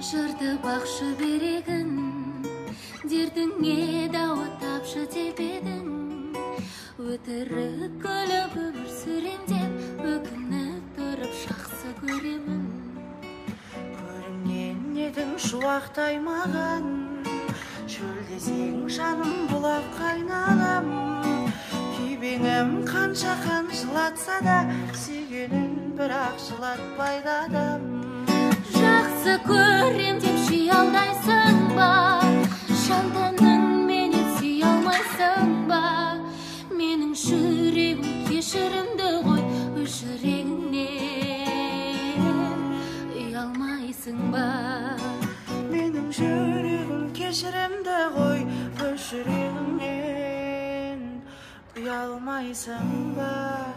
жырды бақшы берегін, дертіңе дауа тапшы деп едің. Өтірік күліп өмір сүрем деп, өкініп тұрып жақсы көремін. Көрімнен едің шуақтай маған, шөлдесең жаным бұлақ қайнағам. Күйбеңім қанша жылатса да, сүйгенін бірақ жылатпайды адам. Жақсы көрем деп сүй алдайсың ба? Жан-тәнің менен сүй алмайсың ба? Менің жүрегім кешірімді ғой, өз жүрегіңнен ұялмайсың ба? Менің жүрегім кешірімді ғой, өз жүрегіңнен ұялмайсың ба?